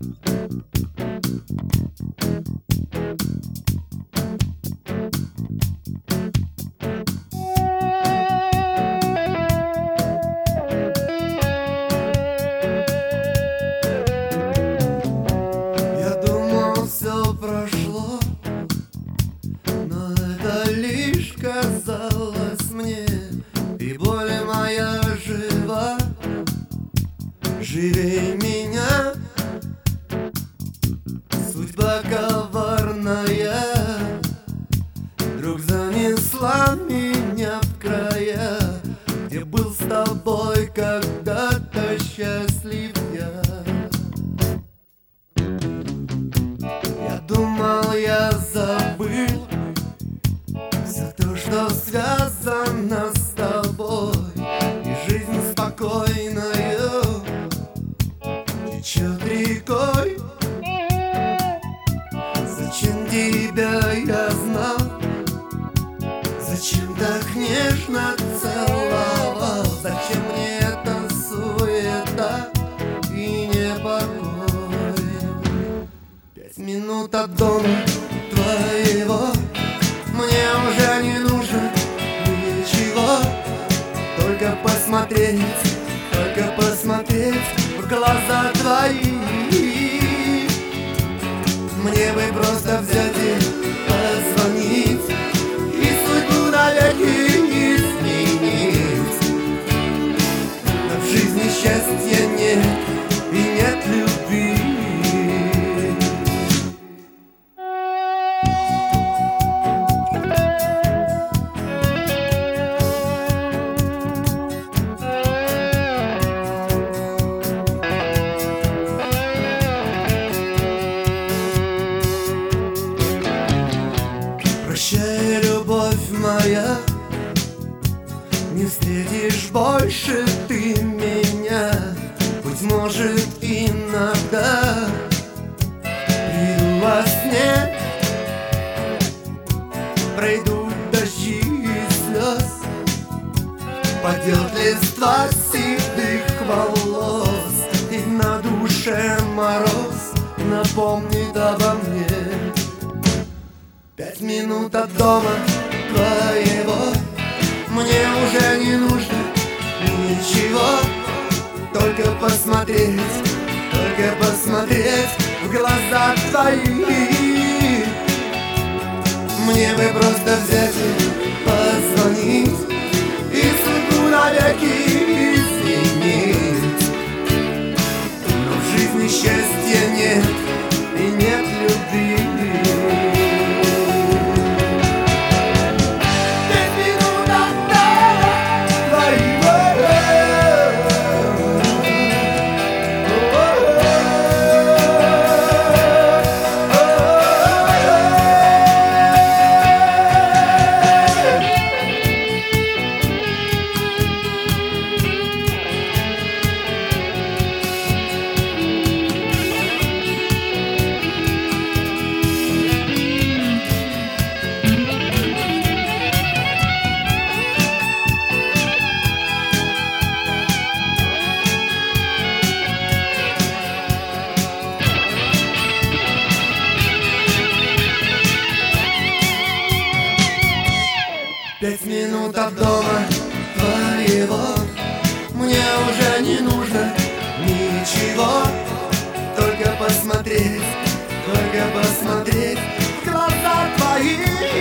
Я думал, все прошло, но это лишь казалось мне, и боль моя жива, живей меня. Судьба коварная вдруг занесла меня в края, где был с тобой когда-то счастлив я. Я думал, я забыл все то, что связано с тобой, и жизнь спокойною течет рекой. Зачем тебя я знал? Зачем так нежно целовал? Зачем мне эта суета и непокой? 5 минут от дома твоего, мне уже не нужно ничего, только посмотреть в глаза твои. Мне бы просто взять и позвонить, и судьбу навеки изменить. Но в жизни счастья нет и нет любви. Прощай, любовь моя, не встретишь больше ты меня. Быть может, иногда приду во сне, пройдут дожди и слез, падет листва седых волос, и на душе мороз напомнит обо мне. 5 минут от дома твоего, мне уже не нужно ничего, только посмотреть в глаза твои. Мне бы просто взять и позвонить, и судьбу навеки изменить. Но в жизни счастья нет и нет любви. Пять минут от дома твоего, мне уже не нужно ничего, только посмотреть в глаза твои.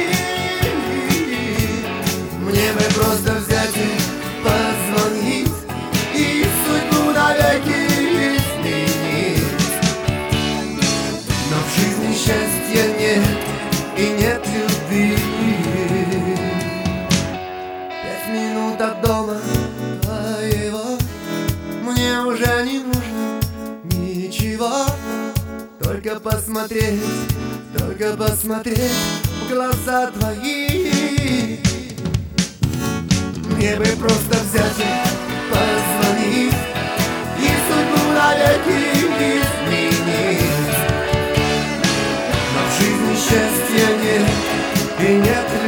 Мне бы просто взять и позвонить, и судьбу навеки изменить. Но в жизни счастья нет и нет любви. 5 минут от дома твоего, мне уже не нужно ничего, только посмотреть в глаза твои. Мне бы просто взять и позвонить, и судьбу навеки изменить. Но в жизни счастья нет и нет любви.